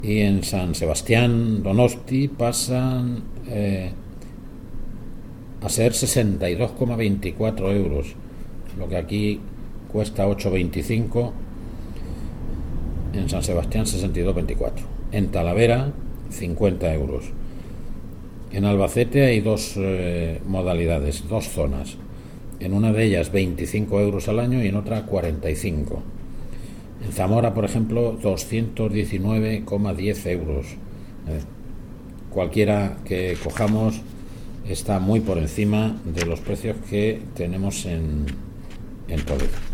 Y en San Sebastián Donosti pasan a ser 62,24 euros, lo que aquí cuesta 8,25. En San Sebastián 62,24. En Talavera 50 euros. En Albacete hay dos modalidades, dos zonas. En una de ellas 25 euros al año y en otra 45. En Zamora, por ejemplo, 219,10 euros. Cualquiera que cojamos está muy por encima de los precios que tenemos en Toledo.